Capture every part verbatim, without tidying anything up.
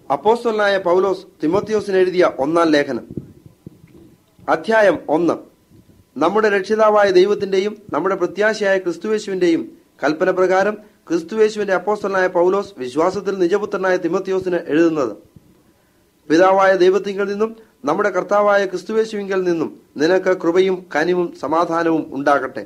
അപ്പോസ്തലനായ പൗലോസ് തിമോത്തിയോസിന് എഴുതിയ ഒന്നാം ലേഖനം, അധ്യായം ഒന്ന്. നമ്മുടെ രക്ഷിതാവായ ദൈവത്തിന്റെയും നമ്മുടെ പ്രത്യാശയായ ക്രിസ്തുയേശുവിന്റെയും കൽപ്പന പ്രകാരം ക്രിസ്തുയേശുവിന്റെ അപ്പോസ്തലനായ പൗലോസ് വിശ്വാസത്തിൽ നിജപുത്രനായ തിമോത്തിയോസിന് എഴുതുന്നത്. പിതാവായ ദൈവത്തിങ്കൽ നിന്നും നമ്മുടെ കർത്താവായ ക്രിസ്തുയേശുവിങ്കൽ നിന്നും നിനക്ക് കൃപയും കനിവും സമാധാനവും ഉണ്ടാകട്ടെ.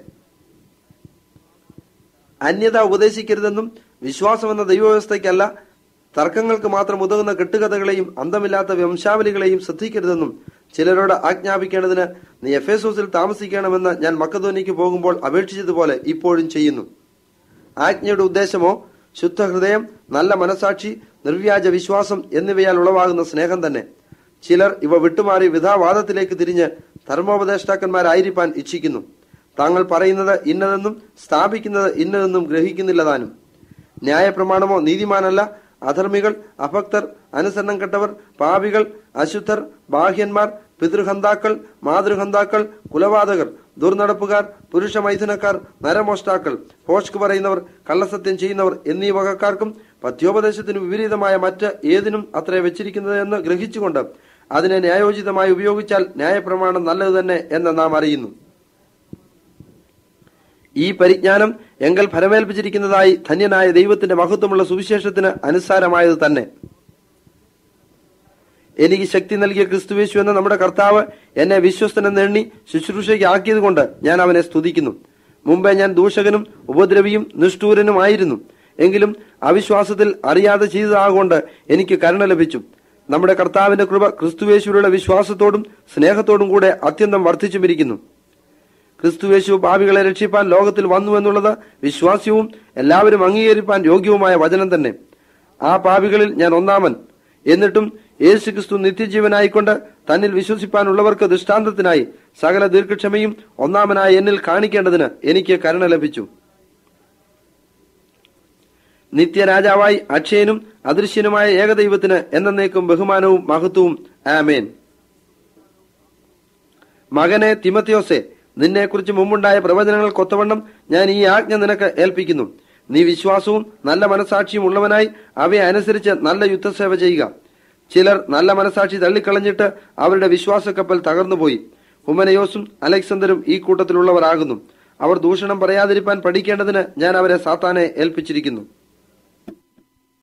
അന്യത ഉപദേശിക്കരുതെന്നും വിശ്വാസമെന്ന ദൈവവ്യവസ്ഥയ്ക്കല്ല, തർക്കങ്ങൾക്ക് മാത്രം ഉതകുന്ന കെട്ടുകഥകളെയും അന്തമില്ലാത്ത വംശാവലികളെയും ശ്രദ്ധിക്കരുതെന്നും ചിലരോട് ആജ്ഞാപിക്കേണ്ടതിന് നീ എഫേസോസിൽ താമസിക്കണമെന്ന് ഞാൻ മക്കദോനിക്ക് പോകുമ്പോൾ അപേക്ഷിച്ചതുപോലെ ഇപ്പോഴും ചെയ്യുന്നു. ആജ്ഞയുടെ ഉദ്ദേശമോ ശുദ്ധഹൃദയം, നല്ല മനസാക്ഷി, നിർവ്യാജ വിശ്വാസം എന്നിവയാൽ ഉളവാകുന്ന സ്നേഹം തന്നെ. ചിലർ ഇവ വിട്ടുമാറി വിധാവാദത്തിലേക്ക് തിരിഞ്ഞ് ധർമ്മോപദേഷ്ടാക്കന്മാരായിരിക്കാൻ ഇച്ഛിക്കുന്നു. താങ്കൾ പറയുന്നത് ഇന്നതെന്നും സ്ഥാപിക്കുന്നത് ഇന്നതെന്നും ഗ്രഹിക്കുന്നില്ലതാനും. ന്യായപ്രമാണമോ നീതിമാനല്ല, അധർമ്മികൾ, അഭക്തർ, അനുസരണം കെട്ടവർ, പാപികൾ, അശുദ്ധർ, ബാഹ്യന്മാർ, പിതൃഹന്താക്കൾ, മാതൃഹന്താക്കൾ, കുലപാതകർ, ദുർനടപ്പുകാർ, പുരുഷ മൈഥുനക്കാർ, നരമോഷ്ടാക്കൾ, ഭോഷ്ക് പറയുന്നവർ, കള്ളസത്യം ചെയ്യുന്നവർ എന്നീ വകക്കാർക്കും പഥ്യോപദേശത്തിന് വിപരീതമായ മറ്റ് ഏതിനും അത്രേ വെച്ചിരിക്കുന്നത് എന്ന് ഗ്രഹിച്ചുകൊണ്ട് അതിനെ ന്യായോചിതമായി ഉപയോഗിച്ചാൽ ന്യായപ്രമാണം നല്ലത് തന്നെ എന്ന് നാം അറിയുന്നു. ഈ പരിജ്ഞാനം എങ്കിൽ ഫലമേൽപ്പിച്ചിരിക്കുന്നതായി ധന്യനായ ദൈവത്തിന്റെ മഹത്വമുള്ള സുവിശേഷത്തിന് അനുസാരമായത് തന്നെ. എനിക്ക് ശക്തി നൽകിയ ക്രിസ്തുയേശു എന്ന നമ്മുടെ കർത്താവ് എന്നെ വിശ്വസ്തനെന്ന് എണ്ണി ശുശ്രൂഷയ്ക്ക് ആക്കിയത് കൊണ്ട് ഞാൻ അവനെ സ്തുതിക്കുന്നു. മുമ്പേ ഞാൻ ദൂഷകനും ഉപദ്രവിയും നിഷ്ഠൂരനുമായിരുന്നു. എങ്കിലും അവിശ്വാസത്തിൽ അറിയാതെ ചെയ്തതാകൊണ്ട് എനിക്ക് കരുണ ലഭിച്ചു. നമ്മുടെ കർത്താവിന്റെ കൃപ ക്രിസ്തുയേശുവിലുള്ള വിശ്വാസത്തോടും സ്നേഹത്തോടും കൂടെ അത്യന്തം വർദ്ധിച്ചുമിരിക്കുന്നു. ക്രിസ്തുയേശു പാപികളെ രക്ഷിപ്പാൻ ലോകത്തിൽ വന്നു എന്നുള്ളത് വിശ്വാസ്യവും എല്ലാവരും അംഗീകരിപ്പാൻ യോഗ്യവുമായ വചനം തന്നെ. ആ പാപികളിൽ ഞാൻ ഒന്നാമൻ. എന്നിട്ടും യേശു ക്രിസ്തു നിത്യജീവനായിക്കൊണ്ട് തന്നിൽ വിശ്വസിപ്പാനുള്ളവർക്ക് ദൃഷ്ടാന്തത്തിനായി സകല ദീർഘക്ഷമയും ഒന്നാമനായി എന്നിൽ കാണിക്കേണ്ടതിന് എനിക്ക് കരുണ ലഭിച്ചു. നിത്യരാജാവായി അക്ഷയനും അദൃശ്യനുമായ ഏകദൈവത്തിന് എന്നേക്കും ബഹുമാനവും മഹത്വവും. ആമേൻ. മകനെ തിമോത്തിയോസേ, നിന്നെക്കുറിച്ച് മുമ്പുണ്ടായ പ്രവചനങ്ങൾ കൊത്തവണ്ണം ഞാൻ ഈ ആജ്ഞ നിനക്ക് ഏൽപ്പിക്കുന്നു. നീ വിശ്വാസവും നല്ല മനസാക്ഷിയും ഉള്ളവനായി അവയെ അനുസരിച്ച് നല്ല യുദ്ധസേവ ചെയ്യുക. ചിലർ നല്ല മനസാക്ഷി തള്ളിക്കളഞ്ഞിട്ട് അവരുടെ വിശ്വാസക്കപ്പൽ തകർന്നുപോയി. ഹുമനയോസും അലക്സാണ്ടറും ഈ കൂട്ടത്തിലുള്ളവരാകുന്നു. അവർ ദൂഷണം പറയാതിരിപ്പാൻ പഠിക്കേണ്ടതിന് ഞാൻ അവരെ സാത്താനെ ഏൽപ്പിച്ചിരിക്കുന്നു.